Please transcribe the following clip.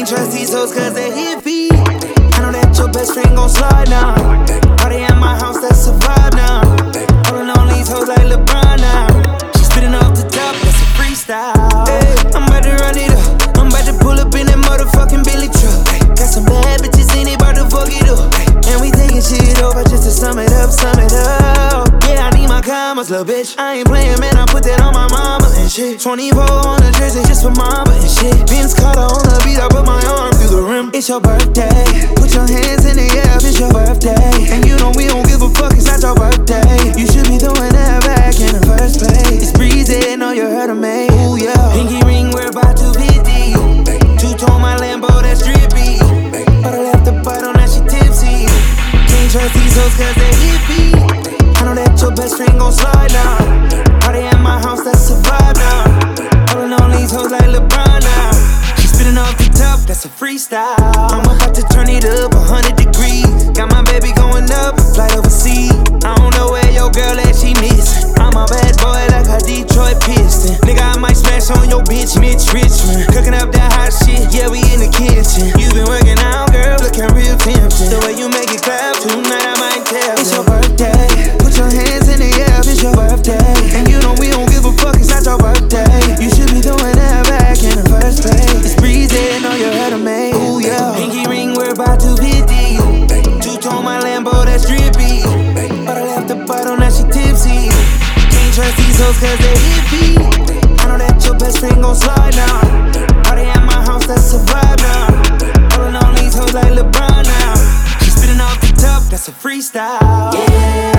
Can't trust these hoes cause they hippie. I know that your best friend gon' slide now. Party at my house, that's a vibe now. Holding on these hoes like LeBron now. She spitting off the top, that's a freestyle. Hey, I'm about to run it up. I'm about to pull up in that motherfucking Billy truck. Hey, got some bad bitches in it, about to fuck it up. Hey, and we taking shit over just to sum it up, sum it up. Yeah, I need my commas, little bitch. I ain't playing, man, I put that on my mama and shit. 24 on the jersey just for mama and shit. Vince Carter on the beat, I put my arm through the rim. It's your birthday, put your hands in the air if it's your birthday. And you know we don't give a fuck, it's not your birthday. You should be throwing that back in the first place. It's breezy, know you heard of me. Ooh, yeah. Pinky ring, we're about 250. Two-tone my Lambo, that's drippy. But I left the butt on that, she tipsy. Can't trust these hoes cause they hippie. I know that your best friend gon' slide now. Party at my house, that's a vibe now. Holding on these hoes like LeBron now. She spitting off the top, that's a freestyle. I'm about to turn it up 100 degrees. Got my baby going up, flight overseas. I don't know where your girl at, she missing. I'm a bad boy like a Detroit Piston. Nigga, I might smash on your bitch, Mitch Richmond. Cooking up that hot shit, yeah, we in the kitchen. You been working out, girl, looking real tempting. The way you make it clap, tonight I might tell. It's your birthday, put your hands in the air if it's your birthday. And you know we don't give a fuck, it's not your birthday. You should be throwing that back in the first place. It's breezy, know you heard of me. Ooh, yeah. Pinky ring, we're about 250. Two-tone my Lambo, that's drippy. But I left the butt on that, she tipsy. Can't trust these hoes cause they hippie. I know that your best friend gon' slide now. Party at my house, that's a vibe now. Holding on these hoes like LeBron now. She spitting off the top, that's a freestyle. Yeah.